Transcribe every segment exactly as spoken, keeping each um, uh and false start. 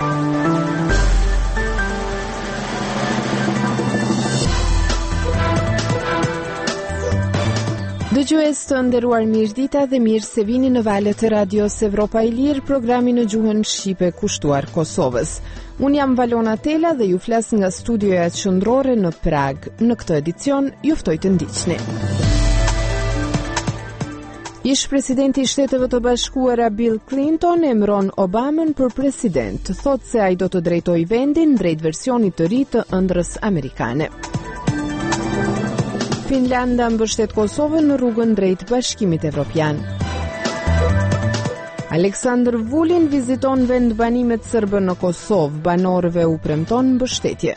Dëgjues të nderuar, mirëdita dhe mirë se vini në valët e Radios Evropa e Lirë, programi në gjuhën shqipe kushtuar Kosovës. Unë jam Valona Tela dhe ju flas nga studioja qendrore në Prag. Në këtë edicion ju ftoj të ndiqni. Ish presidenti i Shteteve të Bashkuara Bill Clinton emëron Obamën për president. Thotë se ai do të drejtojë vendin drejt versionit të ri të ëndrrës amerikane. Finlanda mbështet Kosovën në rrugën drejt Bashkimit Evropian. Aleksandr Vulin viziton vendbanimet serbe në Kosovë, banorëve u premton mbështetje.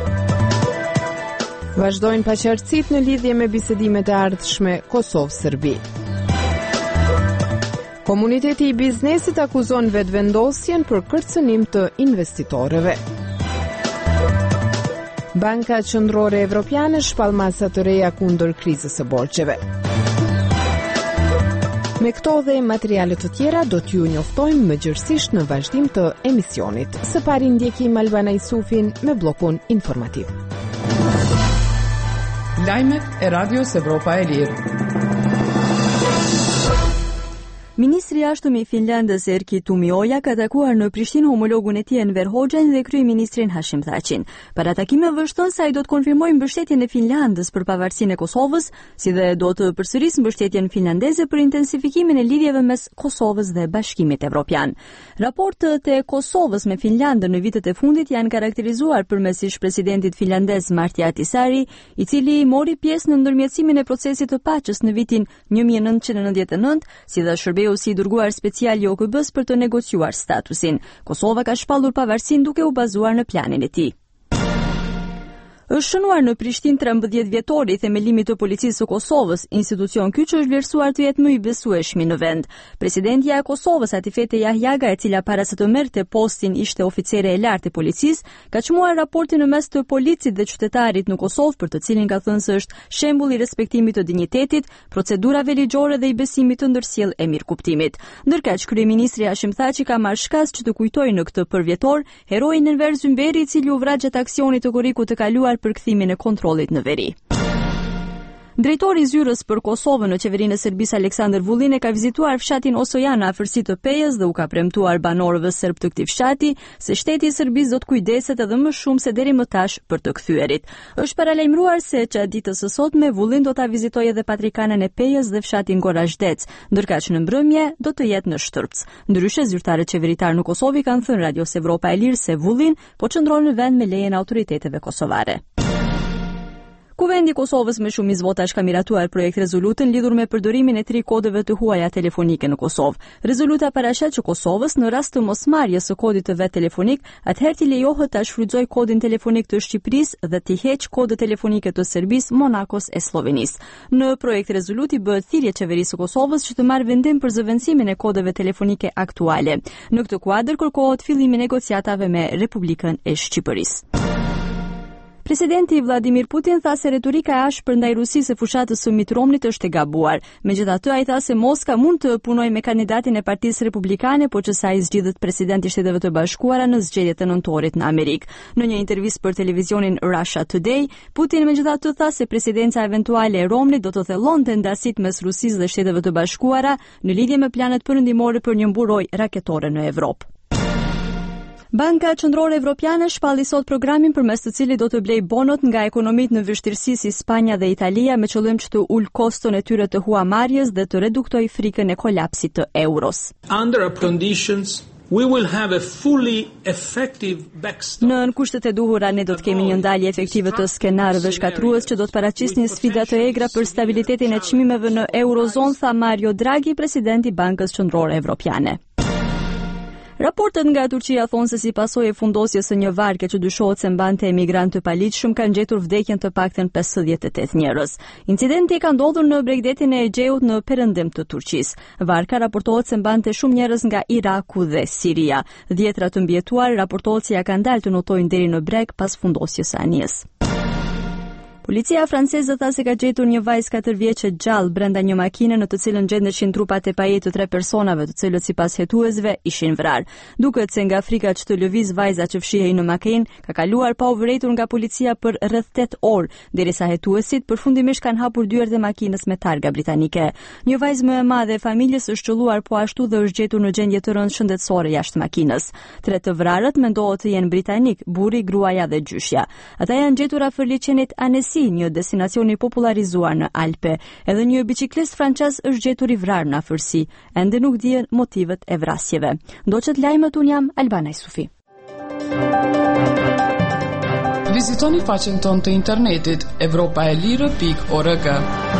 Vazhdojnë paqartësitë në lidhje me bisedimet e ardhshme Kosovë-Serbi. Komuniteti i biznesit akuzon vetëvendosjen për kërcënim të investitorëve. Banka Qendrore Evropiane shpall masa të reja kundër krizës së borxheve. Me këto dhe materiale të tjera do t'ju njoftojmë mëgjërësisht në vazhdim të emisionit. Së pari ndjekim Albana Isufin me bllokun informativ. Lajmet e Radios Evropa e Lirë. Ministri i jashtëm i Finlandës Erkki Tuomioja ka takuar në Prishtinë homologun e tij Enver Hoxhën dhe kryeministrin Hashim Thaqin. Para takimeve vështon se ai do të konfirmojë mbështetjen e Finlandës për pavarësinë e Kosovës, si dhe do të përsërisë mbështetjen finlandeze për intensifikimin e lidhjeve mes Kosovës dhe Bashkimit Evropian. Raportet e Kosovës me Finlandën në vitet e fundit janë karakterizuar përmes ish-presidentit finlandez Martti Ahtisaari, i cili mori pjesë në ndërmjetësimin e procesit të paqes në vitin një mijë e nëntëqind e nëntëdhjetë e nëntë, si dhe shërbeu si dërguar special i O K B-s për të negociuar statusin. Kosova ka shpallur pavarësinë duke u bazuar në planin e tij. Është shënuar në Prishtinë trembëdhjetë vjetori i themelimit të policisë së Kosovës, institucion ky që është vlerësuar të jetë më i besueshmi në vend. Presidentja e Kosovës, Atifete Jahjaga, e cila para se të merrte postin ishte oficere e lartë e policisë, ka çmuar raportin në mes të policit dhe qytetarit në Kosovë, për të cilin ka thënë se është shembull i respektimit të dinjitetit, procedurave ligjore dhe i besimit të ndërsjellë e mirëkuptimit. Ndërkaq kryeministri Hashim Thaçi ka marrë shkas që të kujtojë në këtë përvjetor heroin Enver Zymberi, i cili u vra gjatë aksionit të korrikut të kaluar për kthimin e kontrollit në veri. Drejtori i zyrës për Kosovën në qeverinë e Serbisë Aleksandr Vulin e ka vizituar fshatin Osojan në afërsi të Pejës dhe u ka premtuar banorëve serb të këtij fshati se shteti i Serbisë do të kujdeset edhe më shumë se deri më tash për të kthyerit. Është paralajmëruar se gjatë ditës së sotme Vulin do ta vizitojë edhe patrikanën e Pejës dhe fshatin Gorazhdec, ndërkaq në mbrëmje do të jetë në Shtrpc. Ndryshe, zyrtarët qeveritar në Kosovë kanë thënë Radios Evropa e Lirë se Vulin po qëndron në vend me lejen e autoriteteve kosovare. Kuvendi i Kosovës me shumicë votash ka miratuar projekt rezolutën lidhur me përdorimin e tri kodeve të huaja telefonike në Kosovë. Rezoluta paraqet që Kosovës në rast të mosmarrjes së kodit të vet telefonik, atëherë t'i lejohet ta shfrytëzojë kodin telefonik të Shqipërisë dhe t'i heqë kodët telefonike të Serbisë, Monakos e Slovenisë. Në projekt rezoluti bëhet thirrje qeverisë së Kosovës që të marrë vendim për zëvendësimin e kodeve telefonike aktuale. Në këtë kuadër kërkohet fillimi i negociatave me Republikën e Shqipërisë. Presidenti Vladimir Putin tha se retorika e ashpër ndaj Rusisë së fushatës së Mitt Romneyt është e gabuar. Megjithatë, ai tha se Moska mund të punojë me kandidatin e Partisë Republikane, por që sa i zgjidhet presidenti i Shteteve të Bashkuara në zgjedhjet e nëntorit në Amerikë. Në një intervistë për televizionin Russia Today, Putin megjithatë tha se presidenca eventuale e Romneyt do të thellonte ndasitë mes Rusisë dhe Shteteve të Bashkuara në lidhje me planet perëndimore për një mburojë raketore në Evropë. Banka Qendrore Evropiane shpalli sot programin përmes të cilit do të blej bonot nga ekonomitë në vështirësi si Spanja dhe Italia me qëllim që të ul koston e tyre të huamarrjes dhe të reduktoj frikën e kolapsit të euros. Under conditions we will have a fully effective backstop. Në kushtet e duhura ne do të kemi një ndalje efektive të skenarëve shkatrues që do të paraqisnin sfida të egra për stabilitetin e çmimeve në eurozonë, tha Mario Draghi, presidenti i Bankës Qendrore Evropiane. Raportet nga Turqia thonë se si pasojë e fundosjes së një varke që dyshohet se mbante emigrantë të paligjshëm kanë gjetur vdekjen të paktën pesëdhjetë e tetë njerëz. Incidenti ka ndodhur në bregdetin e Egeut në perëndim të Turqisë. Varka raportohet se mbante shumë njerëz nga Iraku dhe Siria. Dhjetra të mbijetuar raportohet se ja kanë dalë të notojnë deri në breg pas fundosjes së anijes. Policia franceze tha se ka gjetur një vajzë katër vjeçe gjallë brenda një makine në të cilën gjendeshin trupat e pajisë të tre personave, të cilët sipas hetuesve ishin vrarë. Duket se nga frika që të lëviz vajza që fshihej në makinë, ka kaluar pa u vërejtur nga policia për rreth tetë orë, derisa hetuesit përfundimisht kanë hapur dyert e makinës me targa britanike. Një vajzë më e madhe e familjes është qelluar po ashtu dhe është gjetur në gjendje të rëndë shëndetësore jashtë makinës. Tre të vrarët mendohet të jenë britanik, burri, gruaja dhe gjyshja. Ata janë gjetur afër liçenit Annecy, një destinacion i popularizuar në Alpe. Edhe një biçiklist francez është gjetur i vrarë në afërsi. Ende nuk dihen motivet e vrasjeve. Ndoqet lajmet, un jam Albana Isufi. Vizitoni faqen tonë të internetit evropa e lirë pikë org.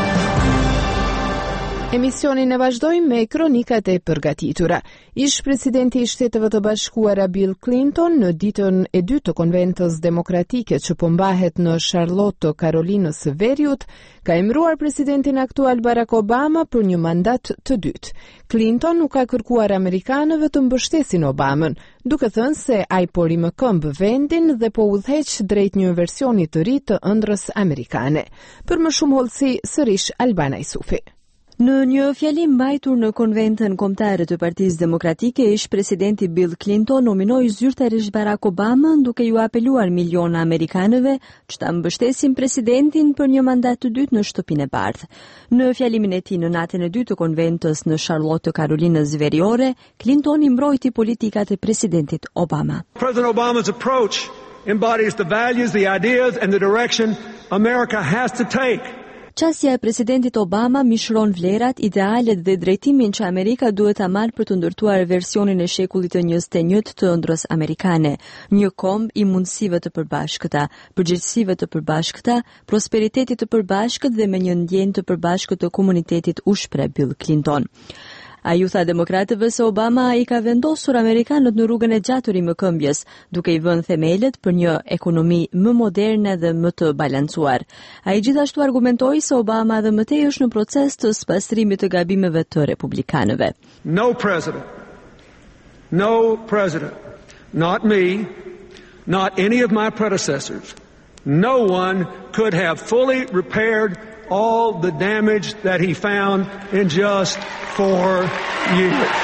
Emisionin e vazhdojmë me kronikat e përgatitura. Ish presidenti i Shteteve të Bashkuara Bill Clinton në ditën e dytë të konventës demokratike që po mbahet në Charlotte të Karolinës së Veriut, ka emëruar presidentin aktual Barack Obama për një mandat të dytë. Clinton nuk ka kërkuar amerikanëve të mbështesin Obamën, duke thënë se ai po ri më këmbë vendin dhe po udhëheq drejt një versioni të ri të ëndrrës amerikane. Për më shumë hollësi, sërish Albana Isufi. Në një fjalim mbajtur në konventën kombëtare të Partisë Demokratike, ish presidenti Bill Clinton nominoi zyrtarisht Barack Obama duke ju apeluar miliona amerikanëve që ta mbështesin presidentin për një mandat të dytë në shtëpinë e bardhë. Në fjalimin e tij në natën e dytë të konventës në Charlotte të Karolinës Veriore, Clinton i mbrojti politikat e presidentit Obama. President Obama's approach embodies the values, the ideas and the direction America has to take. Qasja e presidentit Obama mishron vlerat, idealet dhe drejtimin që Amerika duhet ta marrë për të ndërtuar versionin e shekullit të njëzet e njëjtë të ëndrrës amerikane, një komb i mundësive të përbashkëta, përgjegjësive të përbashkëta, prosperitetit të përbashkët dhe me një ndjenjë të përbashkët të komunitetit, u shpreh Bill Clinton. A ju tha demokratëve se Obama i ka vendosur amerikanët në rrugën e gjatë rimëkëmbjes, duke i vënë themelet për një ekonomi më moderne dhe më të balancuar. Ai gjithashtu argumentoi se Obama dhe më tej është në proces të spastrimit të gabimeve të republikanëve. No president, no president, not me, not any of my predecessors, no one could have fully repaired all the damage that he found in just four years.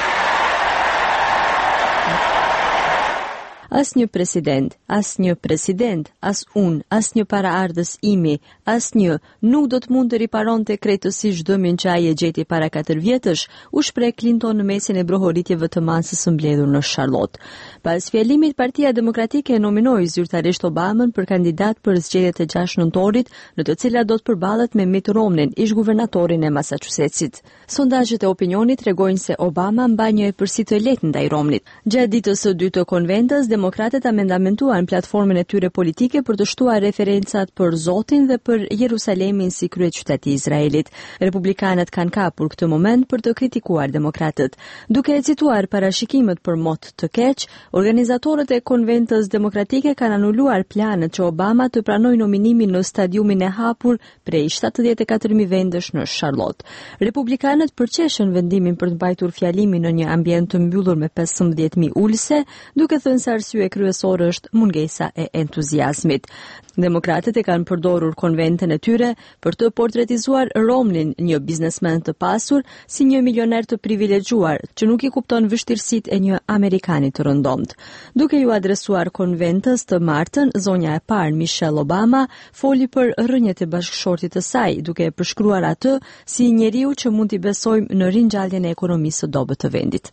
As një president, as një president, as unë, as një paraardhës imi, as një nuk do të mund të riparonte krejtësisht dëmin që ai e gjeti para katër vjetësh, u shpreh Clinton në mesin e brohoritjeve të masës së mbledhur në Charlotte. Pas fjalimit, Partia Demokratike e nominoi zyrtarisht Obamën për kandidat për zgjedhjet e gjashtë nëntorit, në të cilat do të përballet me Mitt Romney, ish guvernatorin e Massachusettsit. Sondazhet e opinionit tregojnë se Obama mban një epërsi të lehtë ndaj Romneyt. Gjatë ditës së dytë të konventës, demokratët amendamentuan platformën e tyre politike për të shtuar referencat për Zotin dhe për Jerusalemin si kryeqytet i Izraelit. Republikanët kanë kapur këtë moment për të kritikuar demokratët. Duke e cituar parashikimet për mot të keq, organizatorët e konventës demokratike kanë anuluar planet që Obama të pranojë nominimin në stadiumin e hapur prej shtatëdhjetë e katër mijë vendesh në Charlotte. Republikanët përqeshën vendimin për të mbajtur fjalimin në një ambient të mbyllur me pesëmbëdhjetë mijë ulëse, duke thënë se arsye kryesore është mungesa e entuziazmit. Demokratët e kanë përdorur konventën e tyre për të portretizuar Romneyn, një biznesmen të pasur, si një milioner të privilegjuar që nuk i kupton vështirësitë e një amerikani të rëndomt. Duke ju adresuar konventës të martën, zonja e parë Michelle Obama foli për rrënjët e bashkëshortit të saj, duke e përshkruar atë si njeriu që mund t'i besojmë në ringjalljen e ekonomisë së dobët të vendit.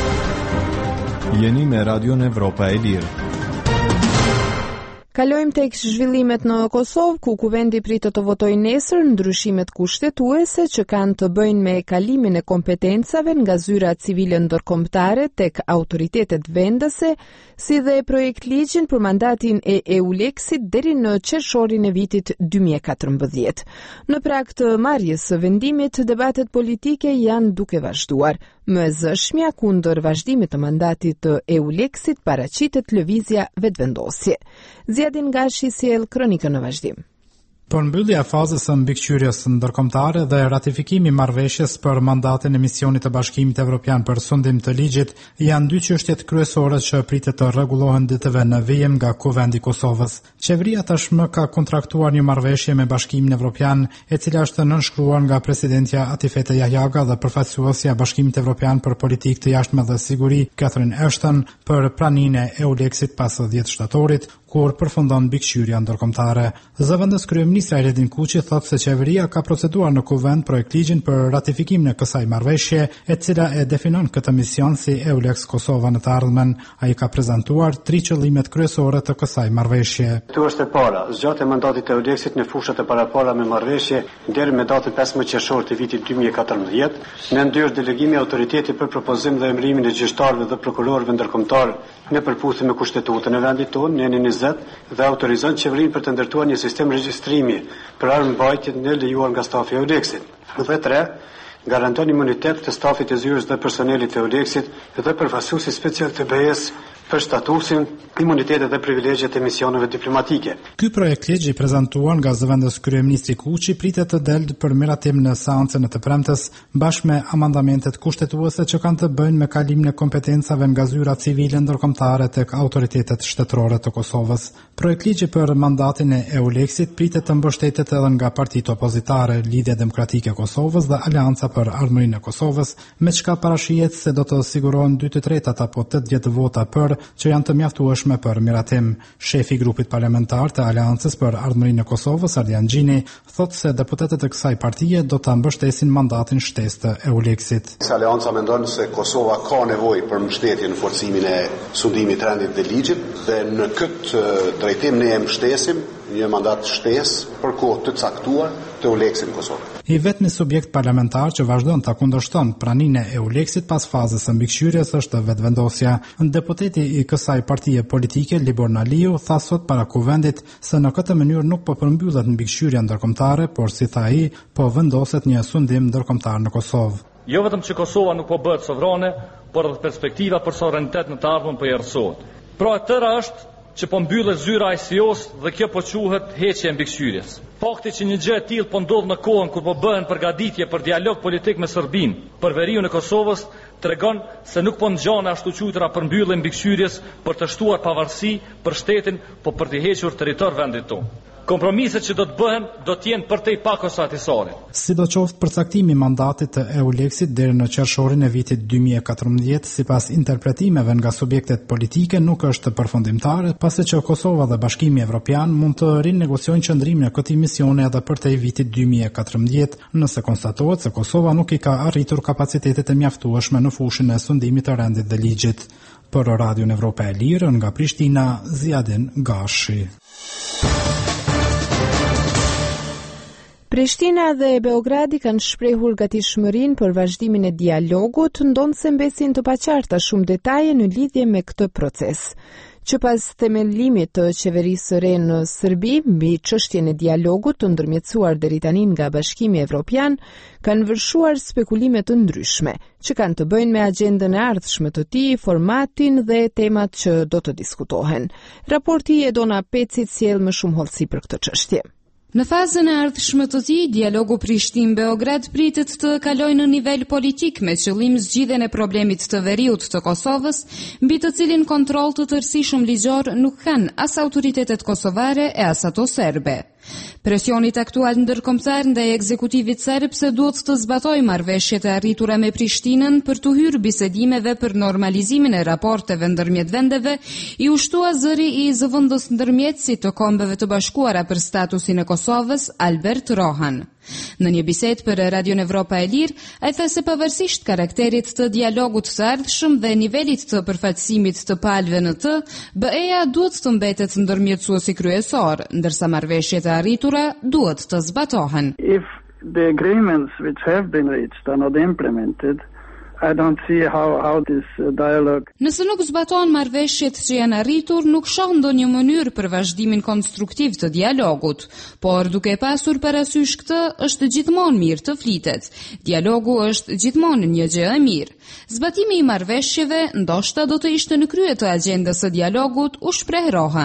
Jeni me Radion Evropa e Lirë. Kalojmë tek zhvillimet në Kosovë, ku kuvendi pritet të votojë nesër ndryshimet kushtetuese që kanë të bëjnë me kalimin e kompetencave nga zyra civile ndërkombëtare tek autoritetet vendese, si dhe projekt ligjin për mandatin e EULEX-it deri në qershorin e vitit dy mijë e katërmbëdhjetë. Në prag të marrjes së vendimit, debatet politike janë duke vazhduar. Më e zëshmja kundër vazhdimit të mandatit të EULEX-it paraqitet lëvizja vetëvendosje. Zjadin Gashi sjell kronikën në vazhdim. Përmbyllja e fazës së mbikëqyrjes ndërkombëtare dhe ratifikimi i marrëveshjes për mandatin e misionit të Bashkimit Evropian për sundim të ligjit janë dy çështjet kryesore që pritet të rregullohen ditëve në vijim nga Kuvendi i Kosovës. Qeveria tashmë ka kontraktuar një marrëveshje me Bashkimin Evropian, e cila është nënshkruar nga presidentja Atifete Jahjaga dhe përfaqësuesja e Bashkimit Evropian për politikë të jashtme dhe siguri, Catherine Ashton, për praninë e EULEX-it pas dhjetë shtatorit, kur përfundon mbikëqyrja ndërkombëtare. Zëvendës kryeministra Iredin Kuçi thotë se qeveria ka proceduar në kuvend projektligjin për ratifikimin e kësaj marrëveshje, e cila e definon këtë mision si EULEX Kosova në të ardhmen. Ai ka prezantuar tri qëllimet kryesore të kësaj marrëveshje. Këtu është e para, zgjatja e mandatit të EULEX-it në fushat e parapara me marrëveshje deri me datën pesëmbëdhjetë qershor të vitit dy mijë e katërmbëdhjetë. Në ndyrë delegimi i autoritetit për propozim dhe emërimin e gjyqtarëve dhe prokurorëve ndërkombëtar në përputhje me kushtetutën e vendit tonë në dhe autorizon qeverinë për të ndërtuar një sistem regjistrimi për armëmbajtje në lejuar nga stafi i EULEX-it. Dhe tre, garanton imunitet të stafit e zyrës dhe personelit të EULEX-it dhe përfaqësuesit special të B E-s për statusin, imunitetet dhe privilegjet e misioneve diplomatike. Ky projekt ligj i prezantuar nga zëvendës kryeministri Kuçi pritet të delë për miratim në seancën e të premtes bashkë me amandamentet kushtetuese që kanë të bëjnë me kalimin e kompetencave nga zyra civile ndërkombëtare tek autoritetet shtetërore të Kosovës. Projekt ligji për mandatin e EULEX-it pritet të mbështetet edhe nga partitë opozitare, Lidhja Demokratike e Kosovës dhe Aleanca për Ardhmërinë e Kosovës, me çka parashihet se do të sigurohen dy të tretat apo tetëdhjetë vota për që janë të mjaftueshme për miratim. Shefi i grupit parlamentar të Aleancës për Ardhmërinë e Kosovës, Ardian Gjini, thotë se deputetët e kësaj partie do ta mbështesin mandatin shtesë të EULEX-it. Aleanca mendon se Kosova ka nevojë për mbështetje në forcimin e sundimit të rendit dhe ligjit dhe në këtë drejtim ne e mbështesim një mandat shtesë për kohë të caktuar të EULEX-it në Kosovë. I vetmi subjekt parlamentar që vazhdon ta kundërshton praninë e EULEX-it pas fazës së mbikëqyrjes është vetëvendosja. Deputeti i kësaj partie politike, Libor Naliu, tha sot para kuvendit se në këtë mënyrë nuk po përmbyllet mbikëqyrja ndërkombëtare, por si tha ai, po vendoset një sundim ndërkombëtar në Kosovë. Jo vetëm që Kosova nuk po bëhet sovrane, por edhe perspektiva për sovranitet në të ardhmen po errësohet. Pra e tëra është që po mbyllet zyra I C O-s dhe kjo po quhet heqje e mbikëqyrjes. Fakti që një gjë e tillë po ndodh në kohën kur po bëhen përgatitje për dialog politik me Serbinë për veriun e Kosovës tregon se nuk po ngjan ashtu quajtura përmbyllje e mbikëqyrjes për të shtuar pavarësi për shtetin, po për të hequr territor vendit tonë. Kompromiset që do të bëhen do të jenë përtej pakosatësore. Sidoqoftë përcaktimi i mandatit të EULEX-it deri në qershorin e vitit dy mijë e katërmbëdhjetë sipas interpretimeve nga subjektet politike nuk është përfundimtar, pasi që Kosova dhe Bashkimi Evropian mund të rinegociojnë qëndrimin e këtij misioni edhe përtej vitit dy mijë e katërmbëdhjetë, nëse konstatohet se Kosova nuk i ka arritur kapacitetet e mjaftueshme në fushën e sundimit të rendit dhe ligjit. Për Radion Evropa e Lirë nga Prishtina, Ziadin Gashi. Prishtina dhe Beogradi kanë shprehur gatishmërinë për vazhdimin e dialogut, ndonse mbesin të paqarta shumë detaje në lidhje me këtë proces. Që pas themelimit të qeverisë së re në Serbi mbi çështjen e dialogut të ndërmjetësuar deri tani nga Bashkimi Evropian, kanë vërshuar spekulime të ndryshme, që kanë të bëjnë me agjendën e ardhshme të tij, formatin dhe temat që do të diskutohen. Raporti e Dona Pecit sjell më shumë hollësi për këtë çështje. Në fazën e ardhshme të tij, dialogu Prishtinë-Beograd pritet të kalojë në nivel politik me qëllim zgjidhjen e problemit të veriut të Kosovës, mbi të cilin kontroll të tërësishëm ligjor nuk kanë as autoritetet kosovare e as ato serbe. Presionit aktual ndërkombëtar ndaj ekzekutivit serb se duhet të zbatojë marrëveshjet e arritura me Prishtinën për të hyrë bisedimeve për normalizimin e raporteve ndërmjet vendeve, i ushtua zëri i zëvendës ndërmjetësit të Kombeve të Bashkuara për statusin e Kosovës, Albert Rohan. Në një bisedë për Radion Evropa e Lirë, ai tha se pavarësisht karakterit të dialogut të ardhshëm dhe nivelit të përfaqësimit të palëve në të, B E-ja duhet të mbetet ndërmjetësuesi kryesor, ndërsa marrëveshjet e arritura duhet të zbatohen. If the agreements which have been reached are not implemented, I don't see how, how this dialogue... Nëse nuk zbaton marrëveshjet që janë arritur, nuk shoh ndonjë mënyrë për vazhdimin konstruktiv të dialogut, por duke pasur parasysh këtë, është gjithmonë mirë të flitet. Dialogu është gjithmonë një gjë e mirë. Zbatimi i marrëveshjeve ndoshta do të ishte në krye të agjendës së dialogut, u shpreh Rohan.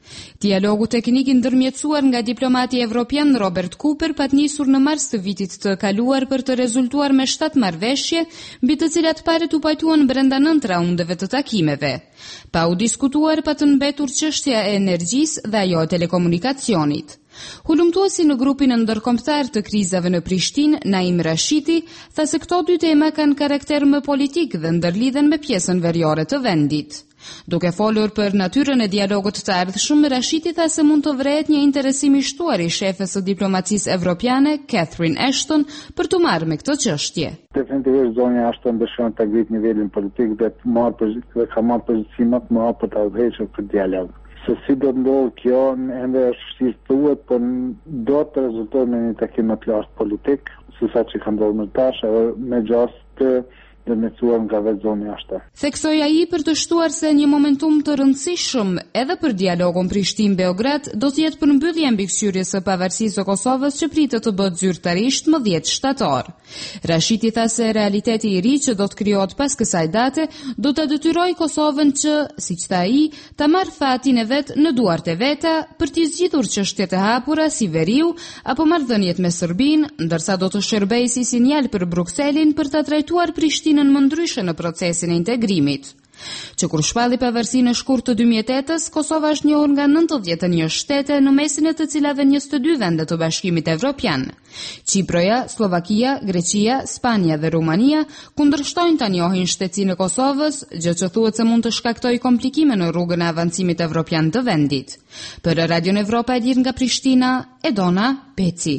Dialogu teknik i ndërmjetësuar nga diplomati evropian Robert Cooper pat nisur në mars të vitit të kaluar për të rezultuar me shtat marrëveshje, mbi të cilat paret u pajtuan brenda nënt raundeve të takimeve. Pa u diskutuar pa të mbetur çështja e energjisë dhe ajo e telekomunikacionit. Hulumtuesi në grupin ndërkombëtar të krizave në Prishtinë, Naim Rashiti, tha se këto dy tema kanë karakter më politik dhe ndërlidhen me pjesën veriore të vendit. Duke folur për natyrën e dialogut të ardhshëm, Rashiti tha se mund të vrehet një interesim i shtuar i shefes së diplomacisë evropiane, Catherine Ashton, për të marrë me këtë çështje. Definitivisht zonja Ashton dëshiron ta ngritë nivelin politik dhe të marrë pozicion, ka marrë pozicion më të mëdha për ta udhëhequr për dialog. Se si do të ndodhë kjo, ende është vështirë thuhet, por do të rezultojë me një takim më të lartë politik, se sa që ka ndodhur më tash, edhe me gjatë të ndërmjetësuar nga vetë zoni Ashton. Theksoi ai për të shtuar se një momentum të rëndësishëm edhe për dialogun Prishtinë-Beograd do të jetë përmbyllja e mbikëqyrjes së pavarësisë së Kosovës që pritet të bëhet zyrtarisht më dhjetë shtator. Rashiti tha se realiteti i ri që do të krijohet pas kësaj date do ta detyrojë Kosovën që, siç tha ai, ta marrë fatin e vet në duart e veta për të zgjidhur çështjet e hapura si veriu apo marrëdhëniet me Serbinë, ndërsa do të shërbejë si sinjal për Brukselin për ta trajtuar Prishtinën në më ndryshe në procesin e integrimit. Që kur shpalli pavarësinë në shkurt të dy mijë e tetës, Kosova është njohur nga nëntëdhjetë e një shtete në mesin e të cilave njëzet e dy vende të Bashkimit Evropian. Çiproja, Slovakia, Greqia, Spanja dhe Rumania kundërshtojnë ta njohin shtetësinë e Kosovës, gjë që thuhet se mund të shkaktojë komplikime në rrugën e avancimit evropian të vendit. Për Radion Evropa e Lirë nga Prishtina, Edona Peci.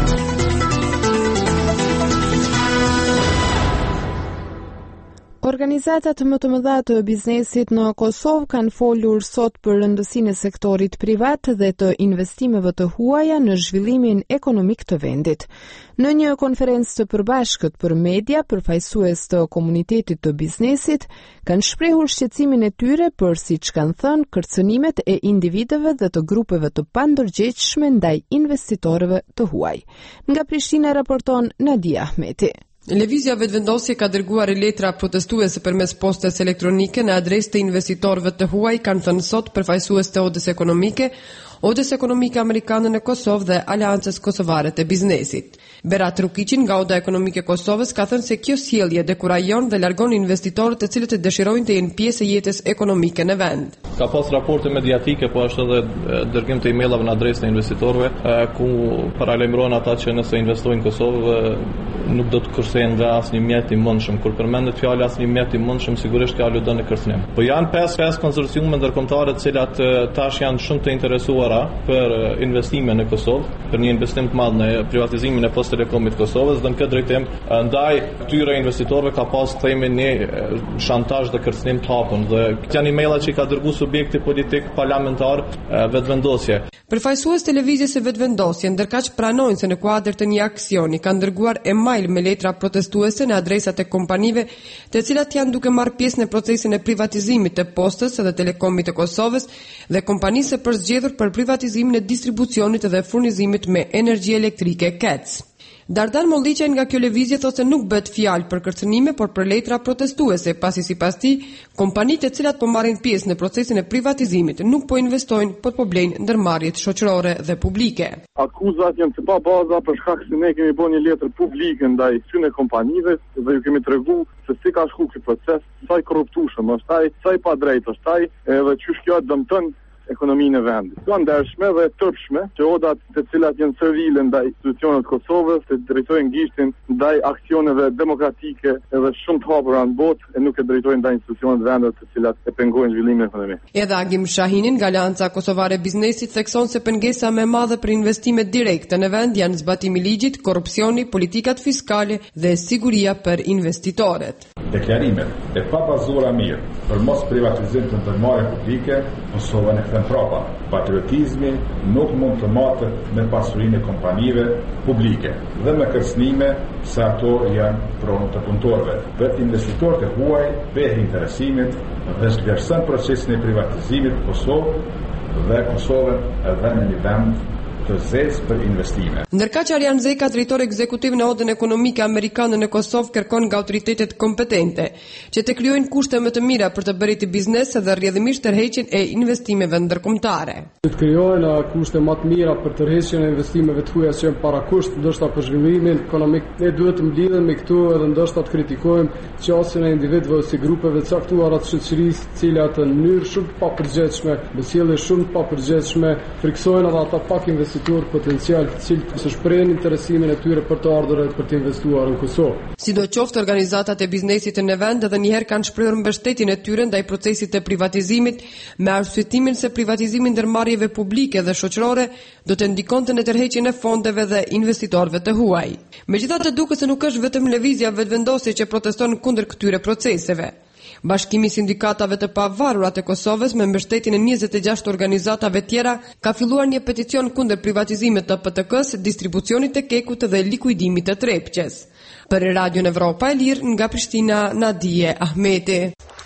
Organizatat më të mëdha të biznesit në Kosovë kanë folur sot për rëndësinë e sektorit privat dhe të investimeve të huaja në zhvillimin ekonomik të vendit. Në një konferencë të përbashkët për media, përfaqësues të komunitetit të biznesit kanë shprehur shqetësimin e tyre për, siç kanë thënë, kërcënimet e individëve dhe të grupeve të pandërgjegjshme ndaj investitorëve të huaj. Nga Prishtina raporton Nadia Ahmeti. Lëvizja vetëvendosje ka dërguar letra protestuese përmes postës elektronike në adresë të investitorëve të huaj, kanë thënë sot përfaqësues të Odës Ekonomike, Odës Ekonomike Amerikane në Kosovë dhe Aleancës Kosovare të Biznesit. Berat Rukiqin nga Oda Ekonomike e Kosovës ka thënë se kjo sjellje dekurajon dhe largon investitorët të cilët e dëshirojnë të jenë pjesë e jetës ekonomike në vend. Ka pas raporte mediatike, po ashtu edhe dërgim të emailave në adresën e investitorëve, ku paralajmërohen ata që nëse investojnë në Kosovë nuk do të kërcehen nga asnjë mjet i mundshëm. Kur përmendet fjala asnjë mjet i mundshëm, sigurisht kjo aludon në kërcënim. Po janë pesë pesë konsorciume ndërkombëtare të cilat tash janë shumë të interesuara për investime në Kosovë, për një investim të madh në privatizimin e Post Telekomit të Kosovës, dhe në këtë drejtim ndaj këtyre investitorëve ka pas themi një shantazh dhe kërcënim të hapur dhe këto janë emaila që i ka dërguar subjekti politik parlamentar vetvendosje. Përfaqësues televizjes së vetvendosje ndërkaq pranojnë se në kuadër të një aksioni kanë dërguar email me letra protestuese në adresat e kompanive të cilat janë duke marrë pjesë në procesin e privatizimit të Postës dhe Telekomit të Kosovës dhe kompanisë së përzgjedhur për privatizimin e distribucionit dhe furnizimit me energji elektrike C E C. Dardan Molliqaj nga kjo lëvizje thotë se nuk bëhet fjalë për kërcënime, por për letra protestuese, pasi sipas tij, kompanitë të cilat po marrin pjesë në procesin e privatizimit nuk po investojnë, por po blejnë ndërmarrjet shoqërore dhe publike. Akuzat janë të pa baza për shkak se ne kemi bërë një letër publike ndaj këtyre kompanive dhe ju kemi treguar se si ka shkuar ky proces, sa i korruptueshëm është ai, sa i padrejtë është ai, edhe çush kjo dëmton ekonominë e vendit. Ka ndershme dhe tërpshme që odat të cilat janë servile ndaj institucioneve të Kosovës, të drejtojnë gishtin ndaj aksioneve demokratike edhe shumë të hapura në botë e nuk e drejtojnë ndaj institucioneve të vendit të cilat e pengojnë zhvillimin ekonomik. Edhe Agim Shahinin nga Aleanca Kosovare e Biznesit thekson se pengesa më e madhe për investimet direkte në vend janë zbatimi i ligjit, korrupsioni, politikat fiskale dhe siguria për investitorët. Deklarimet e pabazuara mirë për mos privatizim të ndërmarrjeve publike Kosovën e kthen prapa. Patriotizmi nuk mund të matet me pasurinë e kompanive publike dhe me kërcënime se ato janë pronë të punëtorëve. Vetë investitorët e huaj bëhen interesimit dhe zgjersën procesin e privatizimit të Kosovës dhe Kosovën edhe në një vend të zezë për investime. Ndërkaq Arjan Zeka, drejtori ekzekutiv në Odën Ekonomike Amerikane në Kosovë, kërkon nga autoritetet kompetente që të krijojnë kushte më të mira për të bëriti biznes dhe rrjedhimisht tërheqjen e investimeve ndërkombëtare. Të krijojnë kushte më të mira për tërheqjen e investimeve të huaja që janë para kusht, ndoshta për zhvillimin ekonomik. Ne duhet të mblidhemi me këtu edhe ndoshta të kritikojmë qasjen e individëve ose grupeve të caktuara të shoqërisë, të cilat në mënyrë shumë të papërgjithshme, me sjellje shumë të papërgjithshme, friksojnë edhe ata pak investitor potencial të cilët se shprehin interesimin e tyre për të ardhur dhe për të investuar në Kosovë. Sidoqoftë, organizatat e biznesit në vend edhe një herë kanë shprehur mbështetjen e tyre ndaj procesit të privatizimit, me arsyetimin se privatizimi i ndërmarrjeve publike dhe shoqërore do të ndikonte në tërheqjen e fondeve dhe investitorëve të huaj. Megjithatë, duket se nuk është vetëm lëvizja vetëvendosje që proteston kundër këtyre proceseve. Bashkimi i sindikatave të pavarura të Kosovës me mbështetjen e njëzet e gjashtë organizatave tjera ka filluar një peticion kundër privatizimit të P T K-s, distribucionit të kekut dhe likuidimit të Trepqes. Për Radion Evropa e Lirë, nga Prishtina, Nadije Ahmeti.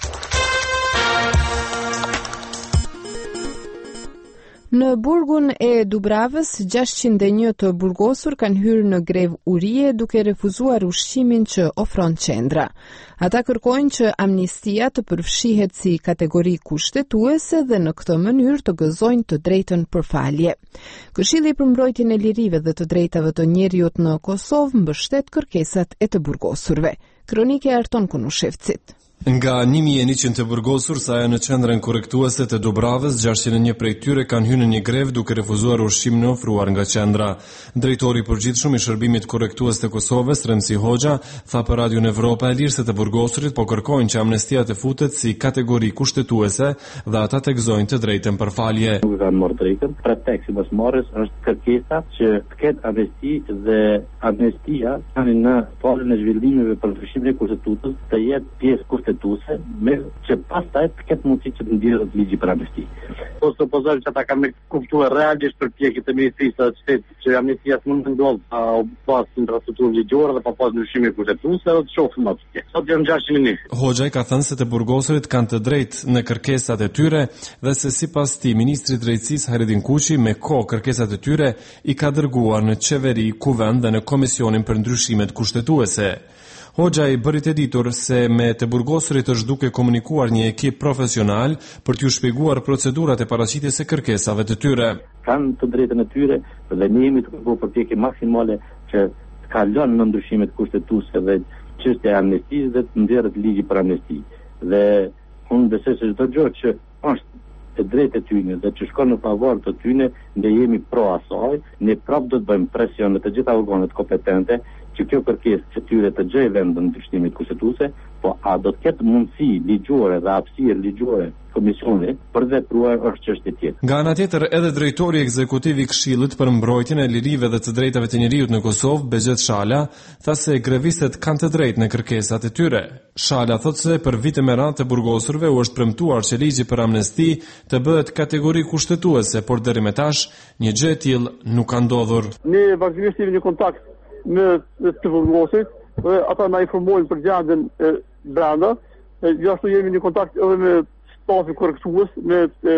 Në burgun e Dubravës, gjashtëqind e një të burgosur kanë hyrë në grev urie duke refuzuar ushqimin që ofron qendra. Ata kërkojnë që amnistia të përfshihet si kategori kushtetuese dhe në këtë mënyrë të gëzojnë të drejtën për falje. Këshilli për mbrojtjen e lirive dhe të drejtave të njerëzit në Kosovë mbështet kërkesat e të burgosurve. Kronike e Arton Kunushevcit. Nga një mijë e njëqind të burgosur sa e në qendrën korrektuese të Dubravës, gjashtëqind e një prej tyre kanë hyrë në një grev duke refuzuar ushqimin e ofruar nga qendra. Drejtori i përgjithshëm i shërbimit korrektues të Kosovës, Remzi Hoxha, tha për Radion Evropa e Lirë se të burgosurit po kërkojnë që amnestia të futet si kategori kushtetuese dhe ata të gëzojnë të drejtën për falje. Nuk kanë marrë drejtën, preteksti mos marrës është kërkesa që të ketë amnesti dhe amnestia tani në falën e zhvillimeve për përfshimin e kushtetutës të jetë pjesë kushtetuese, me që pastaj të ketë mundësi që të ndjerët ligji për amnesti. Po supozoj që ata kanë kuptuar realisht përpjekjet e Ministrisë së Shtetit që amnestia s'mund të ndodhë pa pas infrastrukturë ligjore dhe pa pas ndryshime kushtetuese, edhe të shohim atë. Sot janë gjashtëqind e një. Hoxha ka thënë se të burgosurit kanë të drejtë në kërkesat e tyre dhe se sipas tij ministri i drejtësisë Hayreddin Kuçi me kohë kërkesat e tyre i ka dërguar në qeveri, kuvend dhe në komisionin për ndryshimet kushtetuese. Hoxha i bëri të ditur se me të burgosurit është duke komunikuar një ekip profesional për t'ju shpjeguar procedurat e paraqitjes së kërkesave të tyre. Kanë të drejtën e tyre dhe ne jemi të kërkuar përpjekje maksimale që të kalon në ndryshimet kushtetuese dhe çështja e amnestisë dhe të nxjerrët ligji për amnesti. Dhe unë besoj se çdo gjë që është e drejtë e tyne dhe që shkon në favor të tyne, ne jemi pro asaj, ne prap do të bëjmë presion në të gjitha organet kompetente që kjo kërkesë që tyre të gjej vend në ndryshimet kushtetuese, po a do të ketë mundësi ligjore dhe hapësirë ligjore komisioni për vepruar është çështje tjetër. Nga ana tjetër, edhe drejtori ekzekutiv i Këshillit për mbrojtjen e lirive dhe të drejtave të njerëzit në Kosovë, Bexhet Shala, tha se grevistët kanë të drejtë në kërkesat e tyre. Shala thotë se për vite me radhë të burgosurve u është premtuar që ligji për amnesti të bëhet kategori kushtetuese, por deri më tash një gjë e tillë nuk ka ndodhur. Ne vazhdimisht jemi në kontakt me të burgosurit, dhe ata na informojnë për gjendjen e brenda. Gjithashtu jemi në kontakt edhe me stafin korrektues, me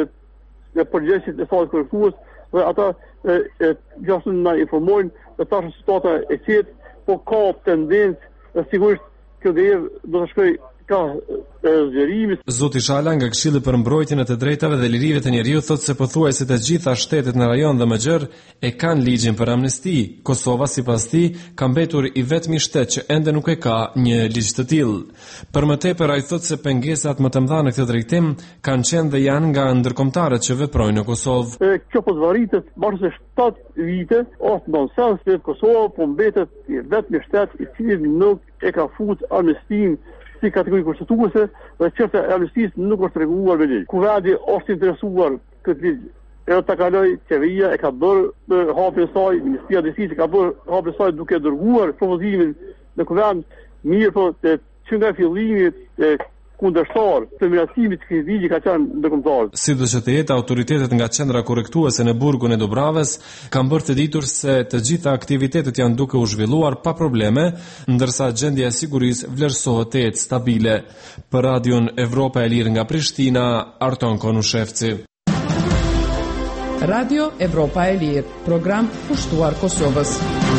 e përgjegjësit e stafit korrektues, dhe ata e, e, gjithashtu na informojnë se tash situata e qetë, po ka tendencë e sigurisht kjo grev do të shkojë ka zgjerimi. Zoti Shala nga Këshilli për mbrojtjen e të drejtave dhe lirive të njerëzit thotë se pothuajse të gjitha shtetet në rajon dhe më gjerë e kanë ligjin për amnesti. Kosova sipas tij ka mbetur i vetmi shtet që ende nuk e ka një ligj të tillë. Për më tepër ai thotë se pengesat më të mëdha në këtë drejtim kanë qenë dhe janë nga ndërkombëtarët që veprojnë në Kosovë. E, kjo po zvaritet mbas se shtatë vite ose nonsens se Kosova po mbetet i vetmi shtet i cili nuk e ka fut amnestin si kategori kushtetuese dhe çështja e amnestisë nuk është rregulluar me ligj. Kuvendi është interesuar këtë ligj. Edhe ta kaloj qeveria e ka bërë hapjen e saj, Ministria e Drejtësisë ka bërë hapjen e saj duke dërguar propozimin në kuvend, mirë po të që nga fillimi e kundërshtar të miratimit të këtij ligji ka qenë ndërkombëtar. Sidoqë të jetë, autoritetet nga qendra korrektuese në burgun e Dubravës kanë bërë të ditur se të gjitha aktivitetet janë duke u zhvilluar pa probleme, ndërsa gjendja e sigurisë vlerësohet të jetë stabile. Për Radion Evropa e Lirë nga Prishtina, Arton Konushevci. Radio Evropa e Lirë, program pushtuar Kosovës.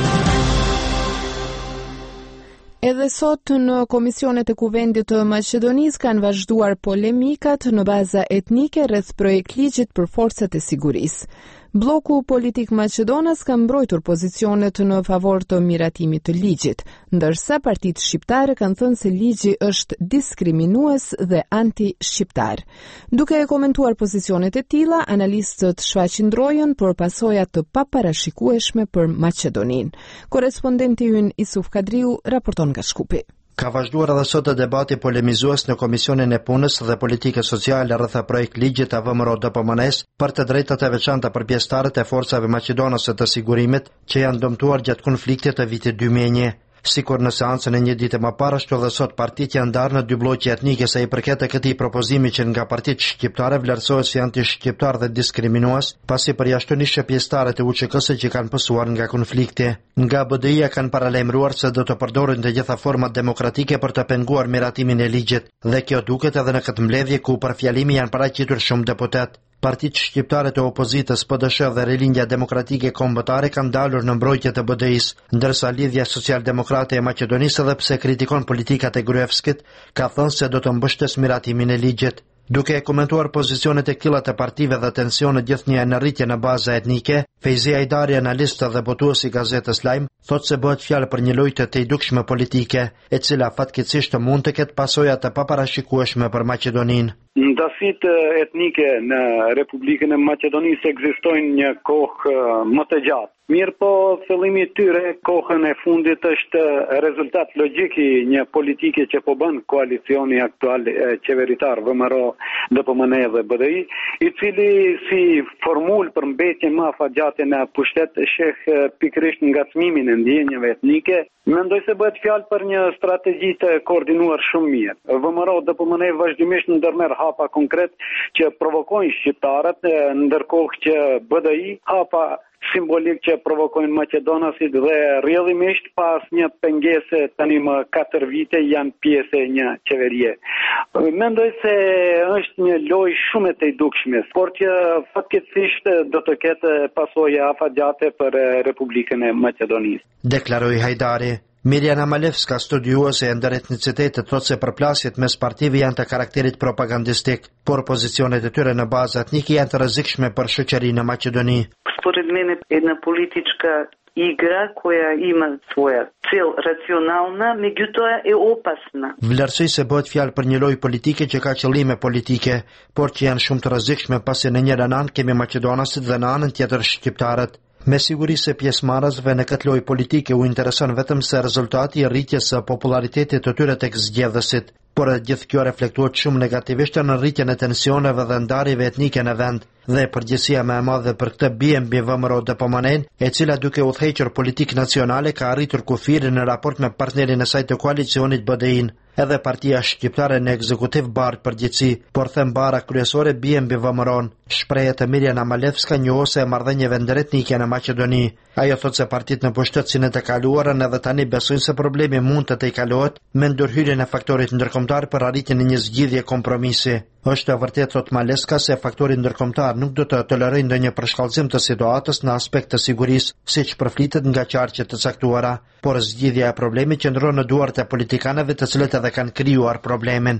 Edhe sot në komisionet e Kuvendit të Maqedonisë kanë vazhduar polemikat në baza etnike rreth projekt ligjit për forcat e sigurisë. Bloku politik maqedonas ka mbrojtur pozicionet në favor të miratimit të ligjit, ndërsa partitë shqiptare kanë thënë se ligji është diskriminues dhe anti-shqiptar. Duke komentuar pozicionet e tilla, analistët shfaqin ndrojën për pasojat të paparashikueshme për Maqedoninë. Korrespondenti ynë Isuf Kadriu raporton nga Shkupi. Ka vazhduar edhe sot debati polemizues në Komisionin e Punës dhe Politikës Sociale rreth projektit ligjit të V M R O D P M N-s për të drejtat e veçanta për pjesëtarët e forcave maqedonase të sigurimit që janë dëmtuar gjatë konfliktit të vitit dy mijë e një. Sikur në seancën e një dite më parë, ashtu edhe sot partitë janë ndarë në dy bloqe etnike sa i përket e këtij propozimi që nga partitë shqiptare vlerësohet si anti-shqiptar dhe diskriminues, pasi përjashtonisht pjesëtarët e U Q K-s që kanë pësuar nga konflikti. Nga B D I-ja kanë paralajmëruar se do të përdorin të gjitha format demokratike për të penguar miratimin e ligjit, dhe kjo duket edhe në këtë mbledhje ku për fjalimi janë paraqitur shumë deputet. Partitë shqiptare të opozitës P D S dhe Rilindja Demokratike Kombëtare kanë dalur në mbrojtje të B D I-s, ndërsa Lidhja Social-Demokrate e Maqedonisë, edhe pse kritikon politikat e Gruevskit, ka thënë se do të mbështes miratimin e ligjit. Duke e komentuar pozicionet e këtylla të partive dhe tensionet gjithnjë në rritje në baza etnike, Fejzi Ajdari, analist dhe botues i gazetës Lajm, thotë se bëhet fjalë për një lojë të idukshme politike, e cila fatkeqësisht mund të ketë pasoja të paparashikueshme për Maqedoninë. Ndasitë etnike në Republikën e Maqedonisë ekzistojnë një kohë më të gjatë. Mirë po, fillimi i tyre kohën e fundit është rezultat logjik i një politike që po bën koalicioni aktual qeveritar V M R O D P M N dhe B D I, i cili si formulë për mbetje më afatgjate në pushtet sheh pikërisht ngacmimin e ndjenjave etnike. Mendoj se bëhet fjalë për një strategji të koordinuar shumë mirë. V M R O D P M N vazhdimisht ndërmerr hapa konkret që provokojnë shqiptarët, ndërkohë që B D I hapa simbolik që provokojnë maqedonasit dhe rrjedhimisht pas një pengese tani më katër vite janë pjesë e një qeverie. Mendoj se është një lojë shumë e të idukshme, por që fatkeqësisht do të ketë pasoja afatgjate për Republikën e Maqedonisë. Deklaroi Hajdari. Mirjana Malevska, studiuese e ndëretnicitetit, thotë se përplasjet mes partive janë të karakterit propagandistik, por pozicionet e tyre në bazë etnike janë të rrezikshme për shoqërinë në Maqedoni. Според мен една политичка игра koja ima своя цел рационална, меѓутоа е опасна. Vlerësoj se bëhet fjalë për një lojë politike që ka qëllime politike, por që janë shumë të rrezikshme pasi në njëra anë kemi maqedonasit dhe në anën tjetër shqiptarët. Me siguri se pjesëmarrësve në këtë lojë politike u intereson vetëm se rezultati i rritjes së popularitetit të tyre tek zgjedhësit, por gjithë kjo reflektohet shumë negativisht në rritjen e tensioneve dhe ndarjeve etnike në vend, dhe përgjegjësia më e madhe për këtë bie mbi V M R O D P M N, e cila duke udhëhequr politikë nacionale ka arritur kufirin në raport me partnerin e saj të koalicionit B D I-n. Edhe partia shqiptare në ekzekutiv barë përgjithësi, por them bara kryesore bie mbi V M R O-n. Shprehet e Mirjana Malevska njohëse e marrëdhënieve ndëretnike në Maqedoni. Ajo thotë se partitë në pushtet si në të kaluarën edhe tani besojnë se problemi mund të tejkalohet me ndërhyrjen e faktorit ndërkombëtar për arritjen e një zgjidhje kompromisi. Është e vërtetë, thot Maleska, se faktori ndërkombëtar nuk do të tolerojë ndonjë përshkallëzim të situatës në aspekt të sigurisë, siç përflitet nga qarqe të caktuara, por zgjidhja e problemit qëndron në duart e politikanëve të cilët edhe kanë krijuar problemin.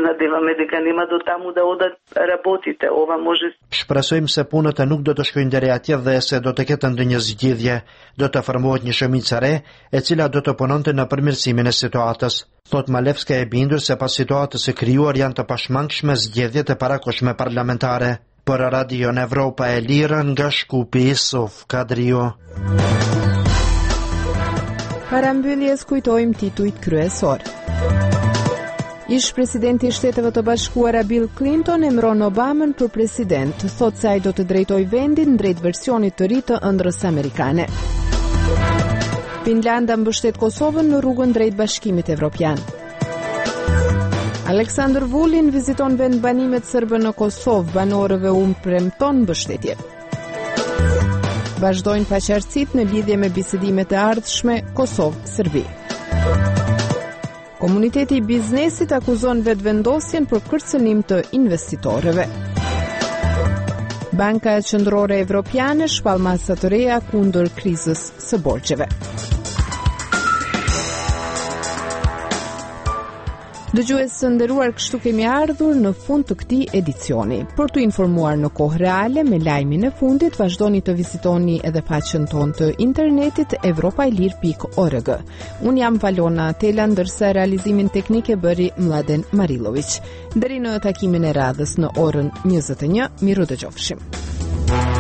Shpresojmë se punët e nuk do të shkojnë deri atje dhe se do të ketë ndonjë zgjidhje, do të formohet një shoqëri e re, e cila do të punonte në përmirësimin e situatës. Thot Malevska e bindur se pas situatës së krijuar janë të pashmangshme zgjedhjet e parakoshme parlamentare. Për Radio Evropa e Lirë nga Shkupi, Isuf Kadriu. Para mbylljes kujtojmë titujt kryesor. Ish presidenti i Shteteve të Bashkuara Bill Clinton emëron Obamën për president, thotë se ai do të drejtojë vendin drejt versionit të ri të ëndrrës amerikane. Finlanda mbështet Kosovën në rrugën drejt Bashkimit Evropian. Aleksandr Vulin viziton vendbanimet serbe në Kosovë, banorëve u premton mbështetje. Vazhdojnë paqartësitë në lidhje me bisedimet e ardhshme Kosovë-Serbi. Komuniteti i biznesit akuzon vetëvendosjen për kërcënim të investitorëve. Banka Qendrore Evropiane shpall masa të reja kundër krizës së borxheve. Dëgjues të nderuar, kështu kemi ardhur në fund të këtij edicioni. Për të informuar në kohë reale me lajmin e fundit, vazhdoni të vizitoni edhe faqen tonë të internetit evropailir pikë org. Unë jam Valona Tela, ndërsa realizimin teknik e bëri Mladen Marilović. Deri në takimin e radhës në orën njëzet e një, miru dëgjofshim.